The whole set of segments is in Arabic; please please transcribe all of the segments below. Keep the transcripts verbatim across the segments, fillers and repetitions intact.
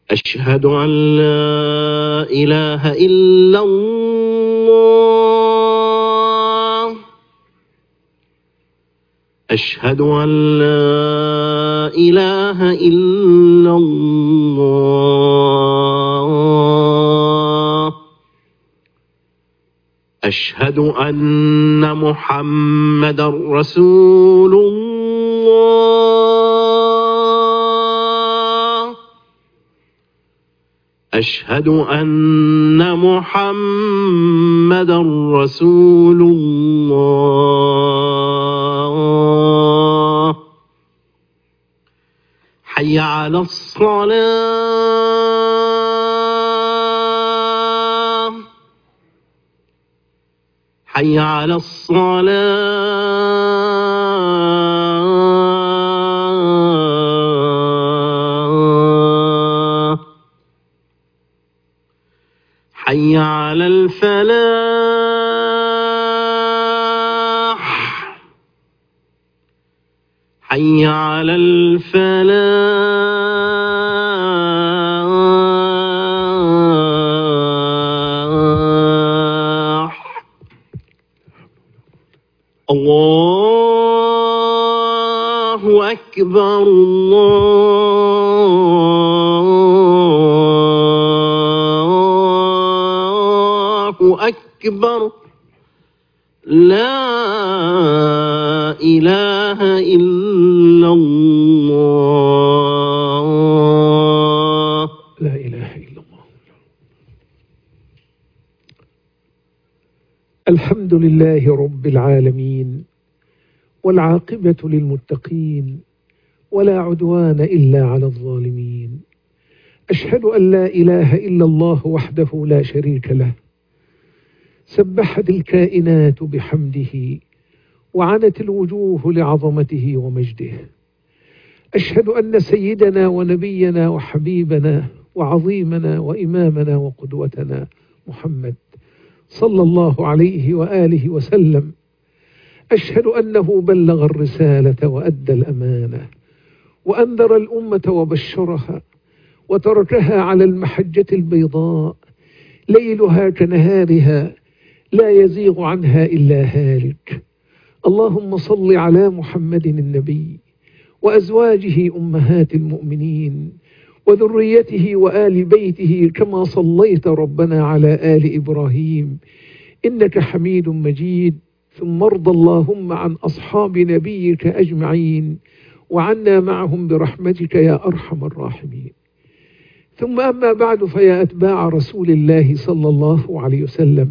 أشهد أن لا إله إلا الله. أشهد أن لا إله إلا الله. أشهد أن محمدا رسول الله. أشهد أن محمدا رسول الله. حي على الصلاة. حي على الصلاة. حي على الفلاح. حي على الفلاح. الله أكبر الله أكبر. لا إله إلا الله. لا إله إلا الله. الحمد لله رب العالمين، والعاقبة للمتقين، ولا عدوان إلا على الظالمين. أشهد أن لا إله إلا الله وحده لا شريك له، سبحت الكائنات بحمده، وعنت الوجوه لعظمته ومجده. أشهد أن سيدنا ونبينا وحبيبنا وعظيمنا وإمامنا وقدوتنا محمد صلى الله عليه وآله وسلم، أشهد أنه بلغ الرسالة وأدى الأمانة وأنذر الأمة وبشرها، وتركها على المحجة البيضاء ليلها كنهارها لا يزيغ عنها إلا هالك. اللهم صل على محمد النبي وأزواجه أمهات المؤمنين وذريته وآل بيته، كما صليت ربنا على آل إبراهيم إنك حميد مجيد. ثم ارض اللهم عن أصحاب نبيك أجمعين، وعنا معهم برحمتك يا أرحم الراحمين. ثم أما بعد، فيا أتباع رسول الله صلى الله عليه وسلم،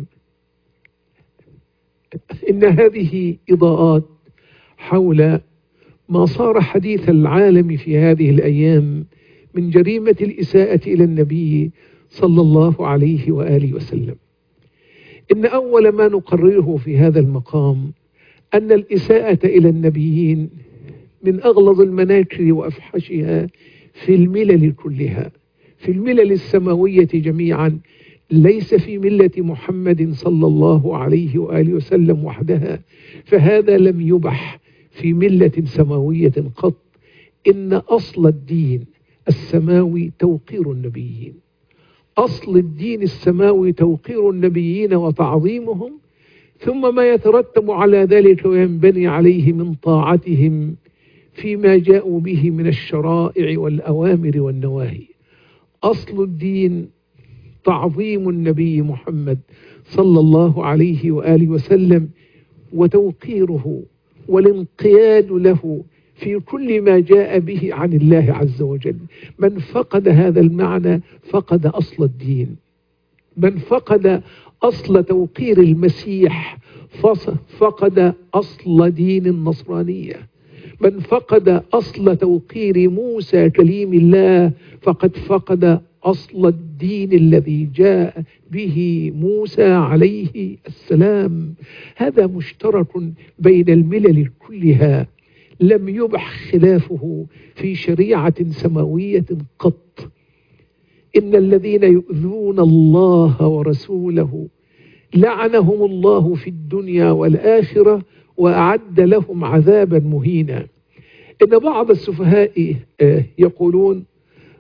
إن هذه إضاءات حول ما صار حديث العالم في هذه الأيام من جريمة الإساءة إلى النبي صلى الله عليه وآله وسلم. إن أول ما نقرره في هذا المقام أن الإساءة إلى النبيين من أغلظ المناكر وأفحشها في الملل كلها، في الملل السماوية جميعا، ليس في ملة محمد صلى الله عليه وآله وسلم وحدها، فهذا لم يبح في ملة سماوية قط. إن أصل الدين السماوي توقير النبيين، أصل الدين السماوي توقير النبيين وتعظيمهم، ثم ما يترتب على ذلك وينبني عليه من طاعتهم فيما جاءوا به من الشرائع والأوامر والنواهي. أصل الدين تعظيم النبي محمد صلى الله عليه وآله وسلم وتوقيره والانقياد له في كل ما جاء به عن الله عز وجل. من فقد هذا المعنى فقد أصل الدين. من فقد أصل توقير المسيح فقد أصل دين النصرانية. من فقد أصل توقير موسى كليم الله فقد فقد أصل الدين الذي جاء به موسى عليه السلام. هذا مشترك بين الملل كلها، لم يبح خلافه في شريعة سماوية قط. إن الذين يؤذون الله ورسوله لعنهم الله في الدنيا والآخرة وأعد لهم عذابا مهينا. إن بعض السفهاء يقولون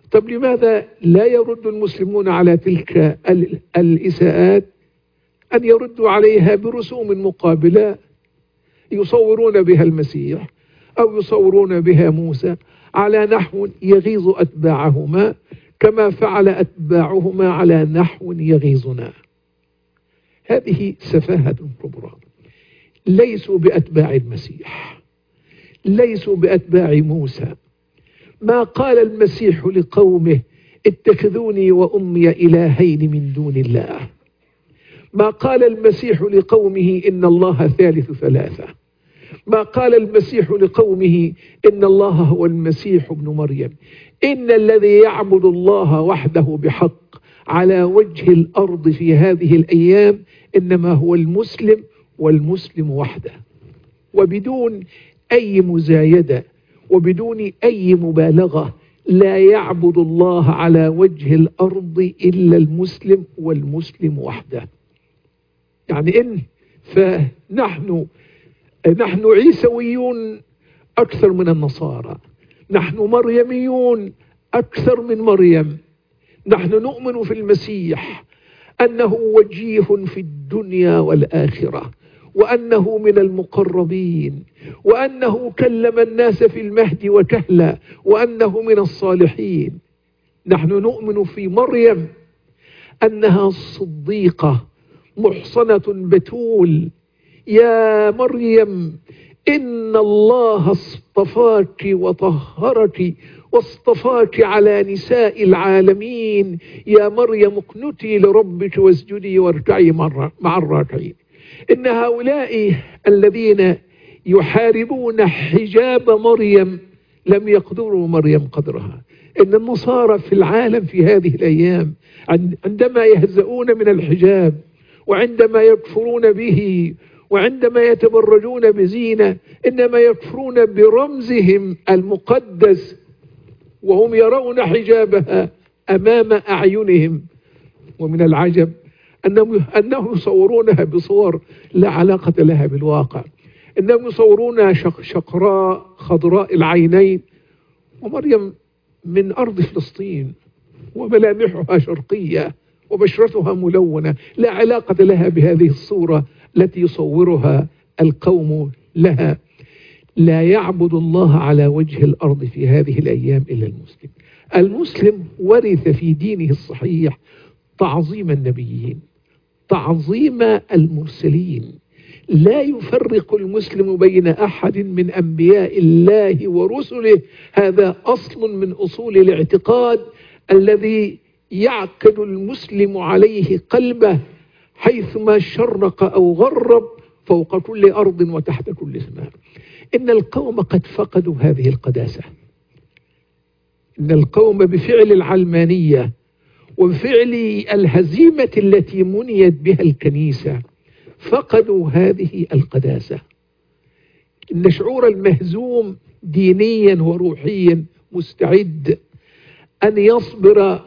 طب لماذا لا يرد المسلمون على تلك الإساءات؟ أن يردوا عليها برسوم مقابلة يصورون بها المسيح أو يصورون بها موسى على نحو يغيظ أتباعهما كما فعل أتباعهما على نحو يغيظنا. هذه سفاهة كبرى. ليسوا بأتباع المسيح، ليسوا بأتباع موسى. ما قال المسيح لقومه اتخذوني وأمي إلهين من دون الله. ما قال المسيح لقومه إن الله ثالث ثلاثة. ما قال المسيح لقومه إن الله هو المسيح ابن مريم. إن الذي يعبد الله وحده بحق على وجه الأرض في هذه الأيام إنما هو المسلم، والمسلم وحده، وبدون أي مزايدة وبدون أي مبالغة. لا يعبد الله على وجه الأرض إلا المسلم، والمسلم وحده. يعني إن فنحن نحن عيسويون أكثر من النصارى، نحن مريميون أكثر من مريم. نحن نؤمن في المسيح أنه وجيه في الدنيا والآخرة، وأنه من المقربين، وأنه كلم الناس في المهد وكهلا، وأنه من الصالحين. نحن نؤمن في مريم أنها صديقة محصنة بتول. يا مريم إن الله اصطفاك وطهرك واصطفاك على نساء العالمين. يا مريم اقنتي لربك واسجدي واركعي مع الراكعين. إن هؤلاء الذين يحاربون حجاب مريم لم يقدروا مريم قدرها. إن النصارى في العالم في هذه الأيام عندما يهزؤون من الحجاب، وعندما يكفرون به، وعندما يتبرجون بزينة، إنما يكفرون برمزهم المقدس، وهم يرون حجابها أمام أعينهم. ومن العجب أنهم, أنهم يصورونها بصور لا علاقة لها بالواقع. إنهم يصورونها شقراء خضراء العينين، ومريم من أرض فلسطين وملامحها شرقية وبشرتها ملونة، لا علاقة لها بهذه الصورة التي يصورها القوم لها. لا يعبد الله على وجه الأرض في هذه الأيام إلا المسلم. المسلم ورث في دينه الصحيح تعظيم النبيين، تعظيم المرسلين. لا يفرق المسلم بين أحد من أنبياء الله ورسله. هذا أصل من أصول الاعتقاد الذي يعقد المسلم عليه قلبه حيثما شرق أو غرب، فوق كل أرض وتحت كل سماء. إن القوم قد فقدوا هذه القداسة. إن القوم بفعل العلمانية وبفعل الهزيمة التي منيت بها الكنيسة فقدوا هذه القداسة. إن شعور المهزوم دينيا وروحيا مستعد أن يصبر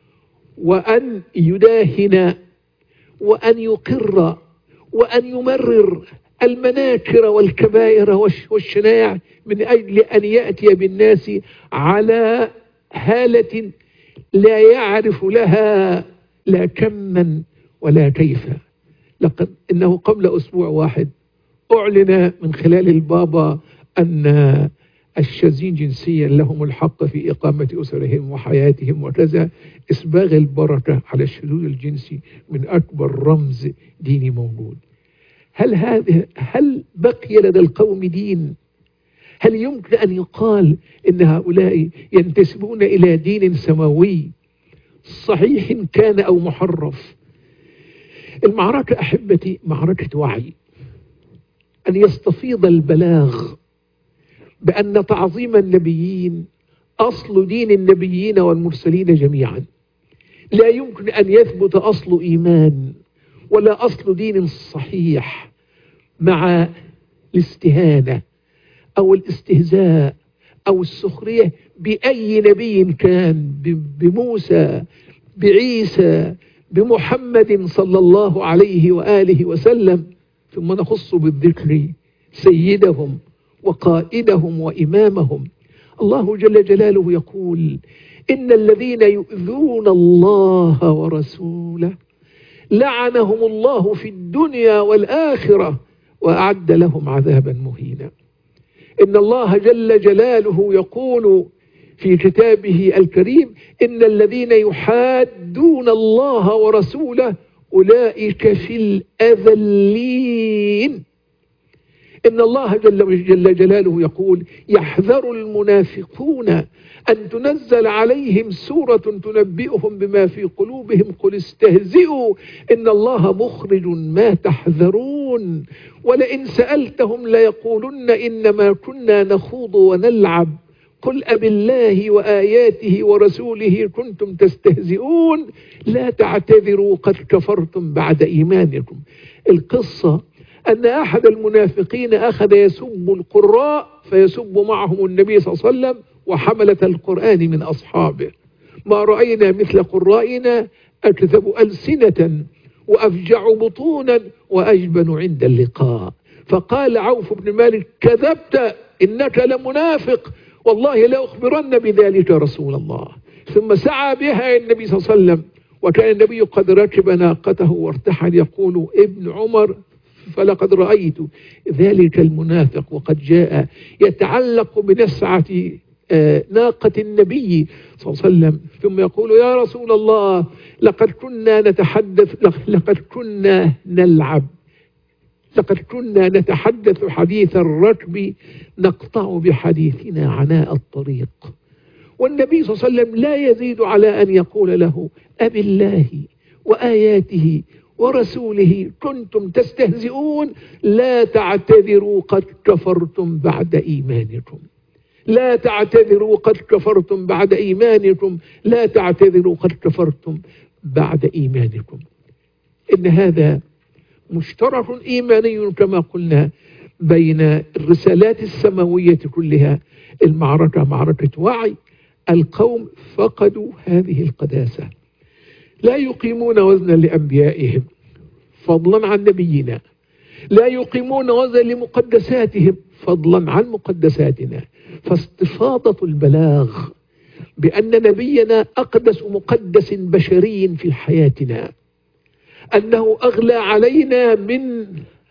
وأن يداهن وأن يقر وأن يمرر المناكر والكبائر والشناع من أجل أن يأتي بالناس على هالة لا يعرف لها لا كما ولا كيفا. لقد إنه قبل أسبوع واحد أعلن من خلال البابا أن الشاذين جنسيا لهم الحق في إقامة أسرهم وحياتهم وكذا. إسباغ البركة على الشذوذ الجنسي من أكبر رمز ديني موجود. هل هذا هل بقي لدى القوم دين؟ هل يمكن أن يقال إن هؤلاء ينتسبون إلى دين سماوي صحيح كان أو محرف؟ المعركة أحبتي معركة وعي، أن يستفيض البلاغ بأن تعظيم النبيين أصل دين النبيين والمرسلين جميعا. لا يمكن أن يثبت أصل إيمان ولا أصل دين صحيح مع الاستهانة أو الاستهزاء أو السخرية بأي نبي كان، بموسى، بعيسى، بمحمد صلى الله عليه وآله وسلم. ثم نخص بالذكر سيدهم وقائدهم وإمامهم. الله جل جلاله يقول إن الذين يؤذون الله ورسوله لعنهم الله في الدنيا والآخرة وأعد لهم عذابا مهينا. إن الله جل جلاله يقول في كتابه الكريم: إن الذين يحادون الله ورسوله أولئك في الأذلين. إن الله جل, جل جلاله يقول: يحذر المنافقون أن تنزل عليهم سورة تنبئهم بما في قلوبهم قل استهزئوا إن الله مخرج ما تحذرون ولئن سألتهم ليقولن إنما كنا نخوض ونلعب قل أبالله وآياته ورسوله كنتم تستهزئون لا تعتذروا قد كفرتم بعد إيمانكم. القصة أن أحد المنافقين أخذ يسب القراء فيسب معهم النبي صلى الله عليه وسلم وحملة القرآن من أصحابه. ما رأينا مثل قرائنا أكذب ألسنة وأفجع بطونا وأجبن عند اللقاء. فقال عوف بن مالك: كذبت إنك لمنافق والله لا أخبرن بذلك رسول الله. ثم سعى بها النبي صلى الله عليه وسلم وكان النبي قد ركب ناقته وارتحل يقول ابن عمر: فلقد رأيت ذلك المنافق وقد جاء يتعلق بنسعة ناقة النبي صلى الله عليه وسلم ثم يقول: يا رسول الله لقد كنا نتحدث لقد كنا نلعب لقد كنا نتحدث حديث الركب نقطع بحديثنا عناء الطريق. والنبي صلى الله عليه وسلم لا يزيد على أن يقول له: أبالله وآياته ورسوله كنتم تستهزئون لا تعتذروا قد كفرتم بعد إيمانكم لا تعتذروا قد كفرتم بعد إيمانكم لا تعتذروا قد كفرتم بعد إيمانكم. إن هذا مشترك إيماني كما قلنا بين الرسالات السماوية كلها. المعركة معركة وعي. القوم فقدوا هذه القداسة، لا يقيمون وزنا لأنبيائهم فضلا عن نبينا، لا يقيمون وزنا لمقدساتهم فضلا عن مقدساتنا. فاستفاضة البلاغ بأن نبينا أقدس مقدس بشري في حياتنا، أنه أغلى علينا من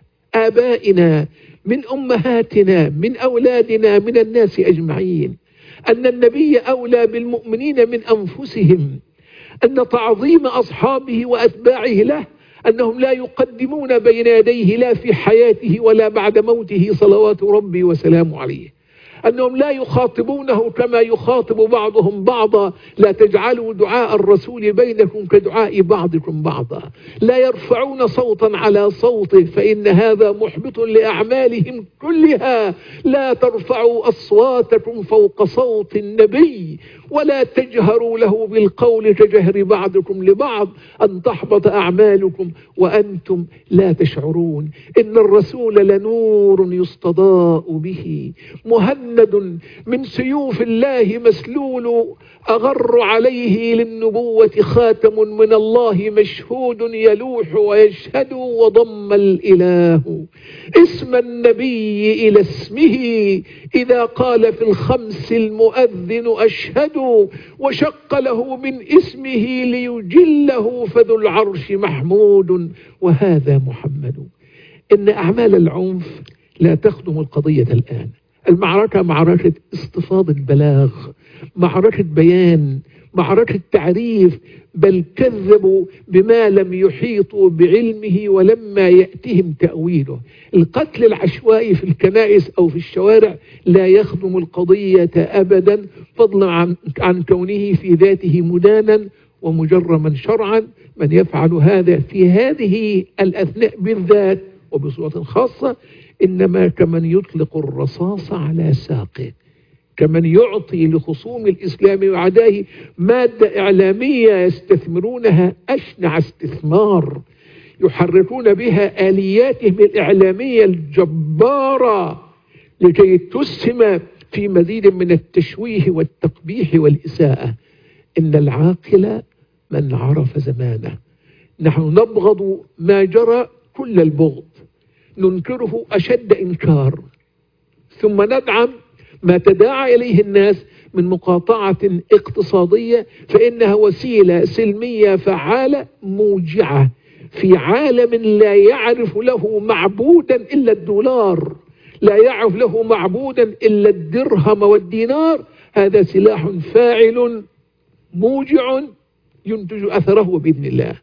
آبائنا من أمهاتنا من أولادنا من الناس أجمعين، أن النبي أولى بالمؤمنين من أنفسهم، أن تعظيم أصحابه وأتباعه له أنهم لا يقدمون بين يديه لا في حياته ولا بعد موته صلوات ربي وسلامه عليه، أنهم لا يخاطبونه كما يخاطب بعضهم بعضا: لا تجعلوا دعاء الرسول بينكم كدعاء بعضكم بعضا، لا يرفعون صوتا على صوته فإن هذا محبط لأعمالهم كلها، لا ترفعوا أصواتكم فوق صوت النبي ولا تجهروا له بالقول كجهر بعضكم لبعض أن تحبط أعمالكم وأنتم لا تشعرون. إن الرسول لنور يستضاء به مهند من سيوف الله مسلول أغر عليه للنبوة خاتم من الله مشهود يلوح ويشهد وضم الإله اسم النبي إلى اسمه إذا قال في الخمس المؤذن أشهد وشق له من اسمه ليجله فذو العرش محمود وهذا محمد. إن أعمال العنف لا تخدم القضية الآن. المعركة معركة استفاض البلاغ، معركة بيان، معركة تعريف، بل كذبوا بما لم يحيطوا بعلمه ولما يأتهم تأويله. القتل العشوائي في الكنائس أو في الشوارع لا يخدم القضية أبدا فضلا عن, عن كونه في ذاته مدانا ومجرما شرعا. من يفعل هذا في هذه الأثناء بالذات وبصورة خاصة إنما كمن يطلق الرصاص على ساقه، كمن يعطي لخصوم الإسلام وعداه مادة إعلامية يستثمرونها أشنع استثمار، يحركون بها آلياتهم الإعلامية الجبارة لكي تسهم في مزيد من التشويه والتقبيح والإساءة. إن العاقل من عرف زمانه. نحن نبغض ما جرى كل البغض، ننكره أشد إنكار، ثم ندعم ما تداعى إليه الناس من مقاطعة اقتصادية، فإنها وسيلة سلمية فعالة موجعة في عالم لا يعرف له معبودا إلا الدولار، لا يعرف له معبودا إلا الدرهم والدينار. هذا سلاح فاعل موجع ينتج أثره بإذن الله.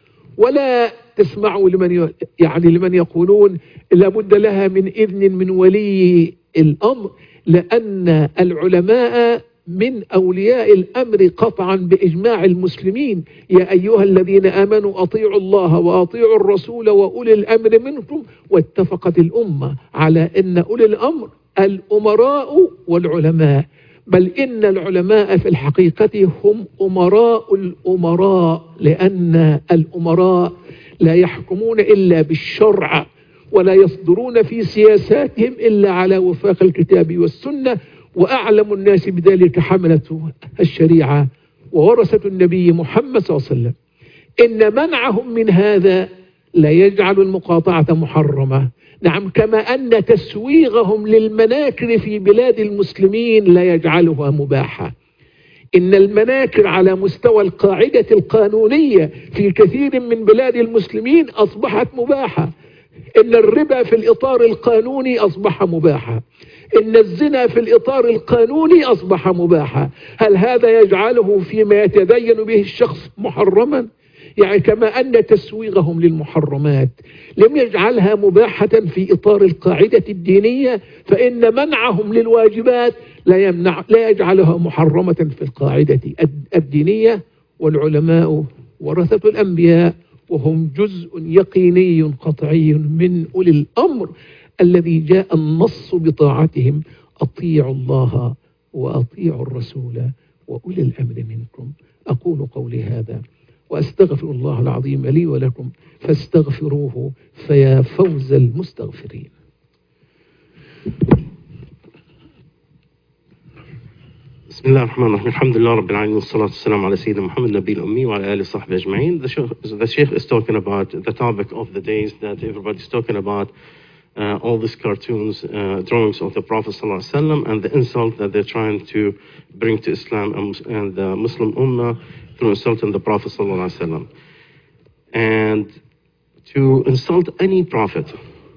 ولا تسمعوا لمن يعني لمن يقولون لابد لها من إذن من ولي الأمر، لأن العلماء من أولياء الأمر قطعا بإجماع المسلمين. يا أيها الذين آمنوا أطيعوا الله وأطيعوا الرسول وأولي الأمر منكم. واتفقت الأمة على أن أولي الأمر الأمراء والعلماء، بل إن العلماء في الحقيقة هم أمراء الأمراء، لأن الأمراء لا يحكمون إلا بالشرع ولا يصدرون في سياساتهم إلا على وفاق الكتاب والسنة، وأعلم الناس بذلك حملة الشريعة وورثة النبي محمد صلى الله عليه وسلم. إن منعهم من هذا لا يجعل المقاطعة محرمة. نعم، كما أن تسويغهم للمناكر في بلاد المسلمين لا يجعلها مباحة. إن المناكر على مستوى القاعدة القانونية في كثير من بلاد المسلمين أصبحت مباحة. إن الربا في الإطار القانوني أصبح مباحا. إن الزنا في الإطار القانوني أصبح مباحا. هل هذا يجعله فيما يتدين به الشخص محرما؟ يعني كما أن تسويغهم للمحرمات لم يجعلها مباحة في إطار القاعدة الدينية، فإن منعهم للواجبات لا يمنع لا يجعلها محرمة في القاعدة الدينية. والعلماء ورثة الأنبياء، وهم جزء يقيني قطعي من أولي الأمر الذي جاء النص بطاعتهم: أطيعوا الله وأطيعوا الرسول وأولي الأمر منكم. أقول قولي هذا وأستغفر الله العظيم لي ولكم فاستغفروه فيا فوز المستغفرين. بسم الله الرحمن الرحيم. الحمد لله رب العالمين والصلاة والسلام على سيدنا محمد النبي الأمي وعلى آله وصحبه أجمعين. The Sheikh, the Sheikh is talking about the topic of the days that everybody's talking about, uh, all these cartoons, uh, drawings of the Prophet sallallahu alaihi wasallam, and the insult that they're trying to bring to Islam and, and the Muslim Ummah through insulting the Prophet sallallahu alaihi wasallam. And to insult any prophet,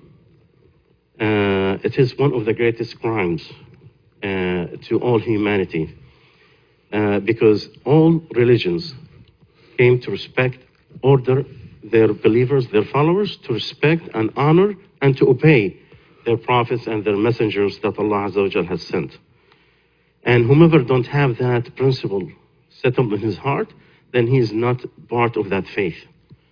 uh, it is one of the greatest crimes Uh, to all humanity, uh, because all religions came to respect, order their believers, their followers, to respect and honor and to obey their prophets and their messengers that Allah Azza wa Jal has sent. And whomever don't have that principle settled in his heart, then he is not part of that faith.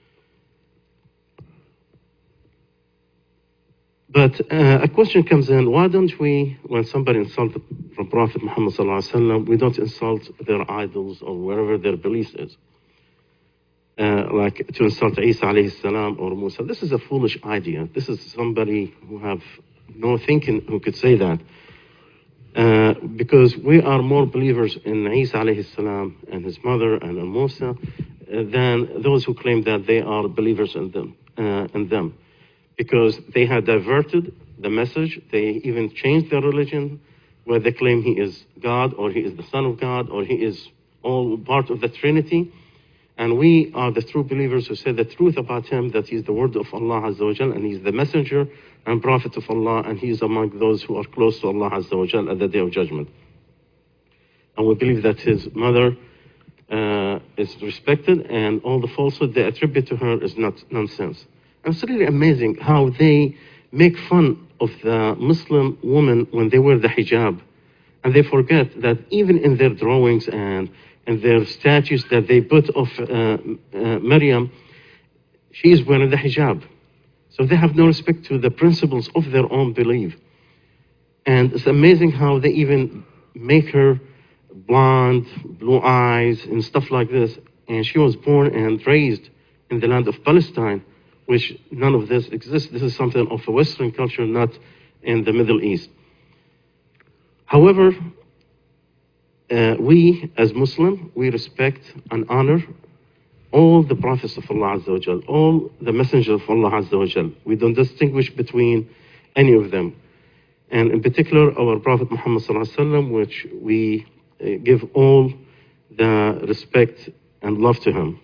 But uh, a question comes in: why don't we, when somebody insults the Prophet Muhammad sallallahu alaihi wasallam, we don't insult their idols or wherever their belief is? Uh, like to insult Isa alayhi salam or Musa. This is a foolish idea. This is somebody who have no thinking who could say that. Uh, because we are more believers in Isa alayhi salam and his mother and in Musa uh, than those who claim that they are believers in them. Uh, in them. Because they had diverted the message. They even changed their religion, where they claim he is God, or he is the Son of God, or he is all part of the Trinity. And we are the true believers who say the truth about him, that he is the word of Allah Azza wa Jal, and he is the messenger and prophet of Allah, and he is among those who are close to Allah Azza wa Jal at the Day of Judgment. And we believe that his mother uh, is respected, and all the falsehood they attribute to her is not nonsense. And it's really amazing how they make fun of the Muslim woman when they wear the hijab. And they forget that even in their drawings and in their statues that they put of uh, uh, Maryam, she is wearing the hijab. So they have no respect to the principles of their own belief. And it's amazing how they even make her blonde, blue eyes, and stuff like this. And she was born and raised in the land of Palestine, which none of this exists. This is something of a Western culture, not in the Middle East. However, uh, we as Muslim, we respect and honor all the prophets of Allah Azza wa Jal, all the messengers of Allah Azza wa Jal. We don't distinguish between any of them. And in particular, our Prophet Muhammad sallallahu alaihi wasallam, which we give all the respect and love to him.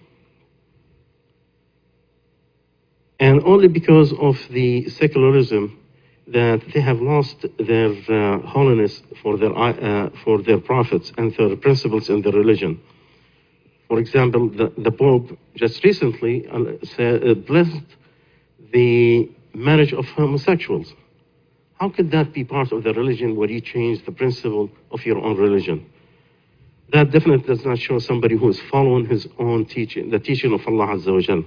And only because of the secularism that they have lost their uh, holiness for their, uh, for their prophets and their principles in their religion. For example, the, the Pope just recently uh, said, uh, blessed the marriage of homosexuals. How could that be part of the religion where you change the principle of your own religion? That definitely does not show somebody who is following his own teaching, the teaching of Allah Azza wa Jal.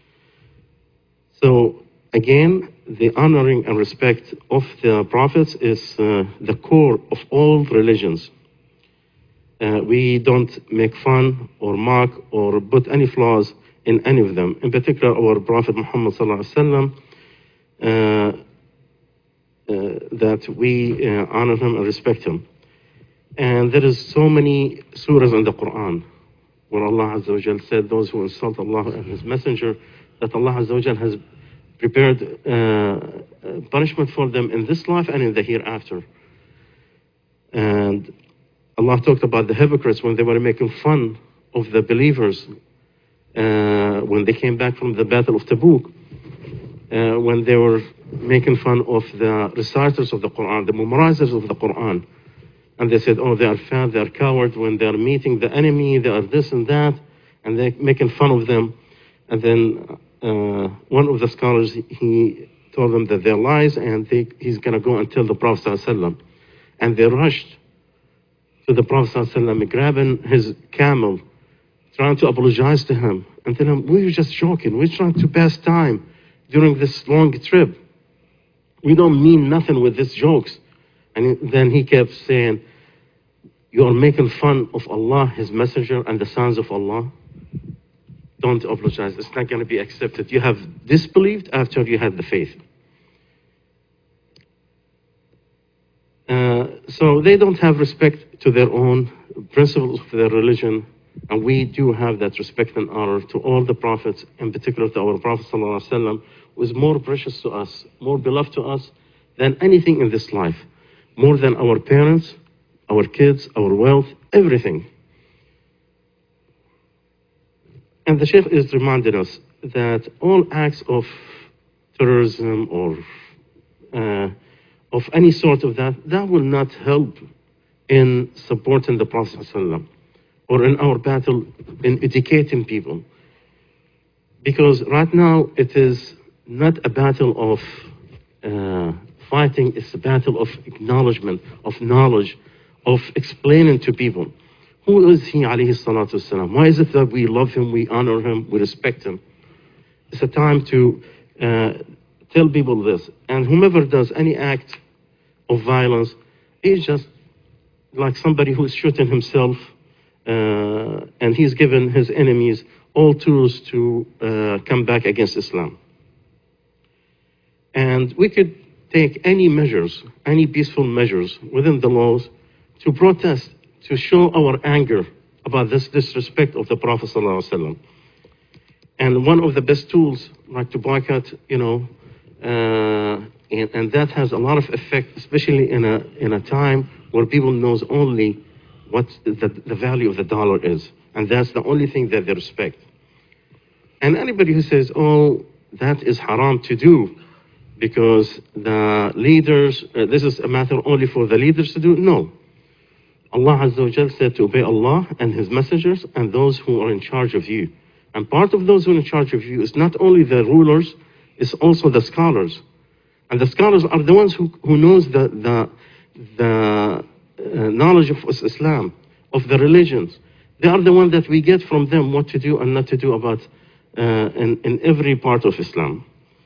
So again, the honoring and respect of the prophets is uh, the core of all religions. Uh, we don't make fun or mock or put any flaws in any of them. In particular, our Prophet Muhammad Sallallahu Alaihi Wasallam, uh, uh, that we uh, honor him and respect him. And there is so many surahs in the Quran where Allah Azza wa Jal said those who insult Allah and His Messenger, that Allah Azza wa Jal has prepared uh, punishment for them in this life and in the hereafter. And Allah talked about the hypocrites when they were making fun of the believers uh, when they came back from the Battle of Tabuk, uh, when they were making fun of the reciters of the Quran, the memorizers of the Quran. And they said, oh, they are fat, they are cowards. When they are meeting the enemy, they are this and that, and they're making fun of them. And then uh, one of the scholars, he told them that they're lies, and they, he's going to go and tell the Prophet ﷺ. And they rushed to the Prophet ﷺ, grabbing his camel, trying to apologize to him, and tell him, we were just joking. We're trying to pass time during this long trip. We don't mean nothing with these jokes. And then he kept saying, you are making fun of Allah, His Messenger, and the sons of Allah. Don't apologize. It's not going to be accepted. You have disbelieved after you had the faith. Uh, so they don't have respect to their own principles of their religion. And we do have that respect and honor to all the prophets, in particular to our Prophet ﷺ, who is more precious to us, more beloved to us than anything in this life. More than our parents, our kids, our wealth, everything. And the Shaykh is reminding us that all acts of terrorism or uh, of any sort of that, that will not help in supporting the Prophet ﷺ or in our battle in educating people. Because right now it is not a battle of uh, fighting, is a battle of acknowledgement, of knowledge, of explaining to people. Who is he, alayhi salatu wasalam? Why is it that we love him, we honor him, we respect him? It's a time to uh, tell people this. And whomever does any act of violence is just like somebody who is shooting himself, uh, and he's given his enemies all tools to uh, come back against Islam. And we could take any measures, any peaceful measures within the laws to protest, to show our anger about this disrespect of the Prophet ﷺ. And one of the best tools, like to boycott, you know, uh, and, and that has a lot of effect, especially in a in a time where people knows only what the, the value of the dollar is, and that's the only thing that they respect. And anybody who says, oh, that is haram to do, because the leaders, uh, this is a matter only for the leaders to do. No. Allah Azza wa Jal said to obey Allah and His messengers and those who are in charge of you. And part of those who are in charge of you is not only the rulers, it's also the scholars. And the scholars are the ones who, who knows the, the, the uh, knowledge of Islam, of the religions. They are the ones that we get from them what to do and not to do about uh, in, in every part of Islam.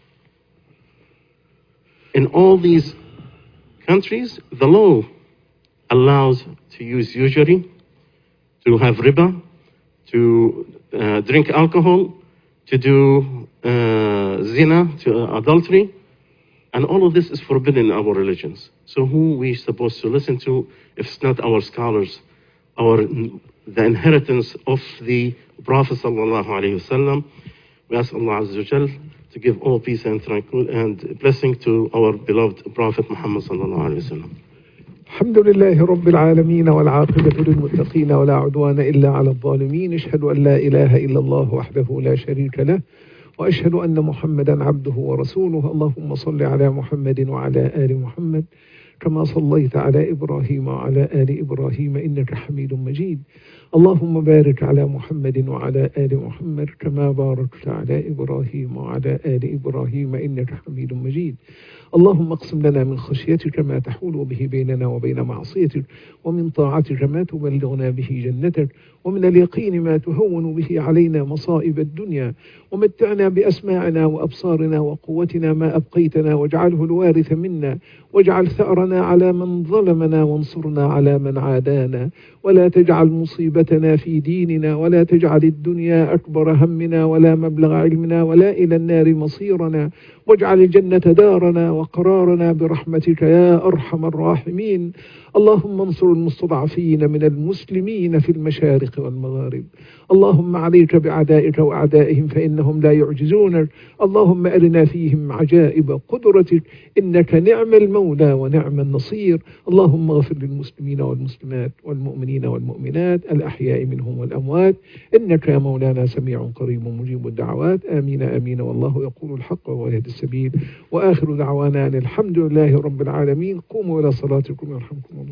In all these countries, the law allows to use usury, to have riba, to uh, drink alcohol, to do uh, zina, to uh, adultery, and all of this is forbidden in our religions. So who are we supposed to listen to if it's not our scholars, our the inheritance of the Prophet sallallahu alaihi wasallam? We ask Allah Azza wa Jal to give all peace and tranquility and blessing to our beloved Prophet Muhammad sallallahu alaihi wasallam. الحمد لله رب العالمين والعاقبة للمتقين ولا عدوان إلا على الظالمين. أشهد أن لا إله إلا الله وحده لا شريك له، وأشهد أن محمدا عبده ورسوله. اللهم صل على محمد وعلى آل محمد كما صليت على إبراهيم وعلى آل إبراهيم إنك حميد مجيد. اللهم بارك على محمد وعلى آل محمد كما باركت على إبراهيم وعلى آل إبراهيم إنك حميد مجيد. اللهم اقسم لنا من خشيتك ما تحول به بيننا وبين معصيتك، ومن طاعتك ما تبلغنا به جنتك، ومن اليقين ما تهون به علينا مصائب الدنيا، ومتعنا بأسماعنا وأبصارنا وقوتنا ما أبقيتنا، واجعله الوارث منا، واجعل ثأرنا على من ظلمنا، وانصرنا على من عادانا، ولا تجعل مصيبتنا في ديننا، ولا تجعل الدنيا أكبر همنا ولا مبلغ علمنا ولا إلى النار مصيرنا، واجعل الجنة دارنا وقرارنا برحمتك يا أرحم الراحمين. اللهم انصر المستضعفين من المسلمين في المشارق والمغارب. اللهم عليك بأعدائك وأعدائهم فإنهم لا يعجزونك. اللهم أرنا فيهم عجائب قدرتك، إنك نعم المولى ونعم النصير. اللهم اغفر للمسلمين والمسلمات والمؤمنين والمؤمنات الأحياء منهم والأموات، إنك يا مولانا سميع قريب مجيب الدعوات. آمين آمين. والله يقول الحق وهو يهدي السبيل. وآخر دعوانا أن الحمد لله رب العالمين. قوموا إلى صلاتكم يرحمكم الله.